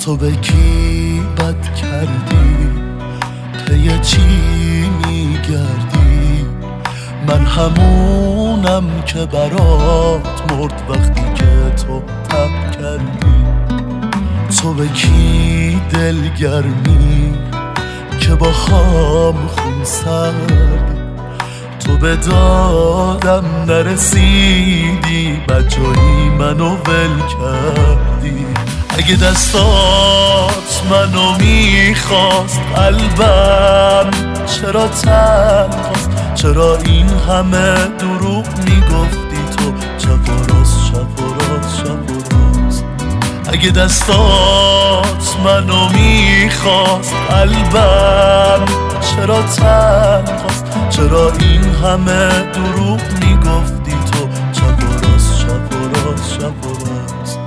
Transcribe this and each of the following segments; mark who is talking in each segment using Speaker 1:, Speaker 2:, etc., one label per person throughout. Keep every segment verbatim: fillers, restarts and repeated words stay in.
Speaker 1: تو به کی بد کردی؟ پی چی میگردی؟ من همونم که برات مرد وقتی که تو تب کردی. تو به کی دلگرمی که با خام خون سرد؟ تو به دادم نرسیدی بجایی منو ول کردی. اگه دستات منو میخواست قلبم چرا تنهاست؟ چرا این همه دروغ میگفتی تو؟ چپ و راست چپ و راست چپ و راست. اگه دستات منو میخواست قلبم چرا تنهاست؟ چرا این همه دروغ میگفتی تو؟ چپ و راست چپ و راست چپ و راست.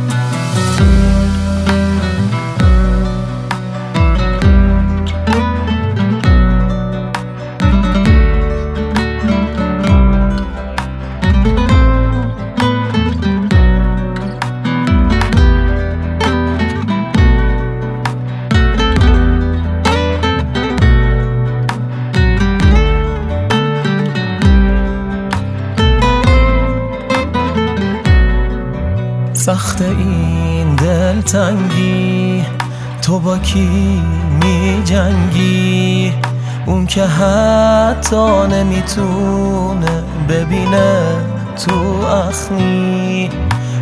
Speaker 2: سخت این دلتنگی، تو با کی می جنگی؟ اون که حتی نمیتونه ببینه تو اخمی.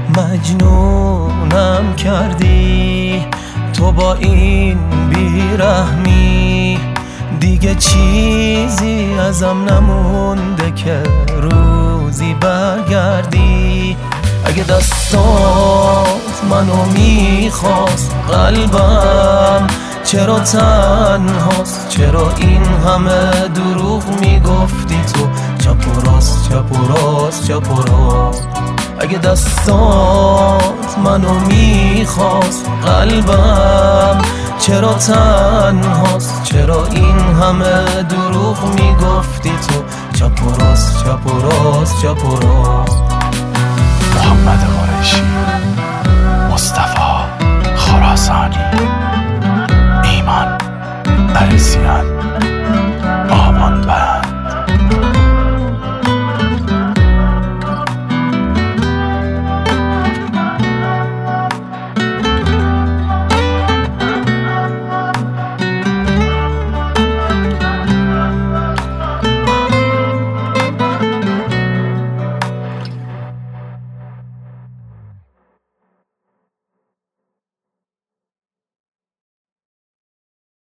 Speaker 2: مجنونم کردی تو با این بیرحمی. دیگه چیزی ازم نمونده که روزی برگردی. اگه دستات منو میخواست قلبم چرا تنهاست؟ چرا این همه دروغ میگفتی تو؟ چپ و راست چپ و راست چپ و راست. اگه دستات منو میخواست قلبم چرا تنهاست؟ چرا این همه دروغ میگفتی تو؟ چپ و راست چپ و راست چپ و راست.
Speaker 3: محمد قریشی.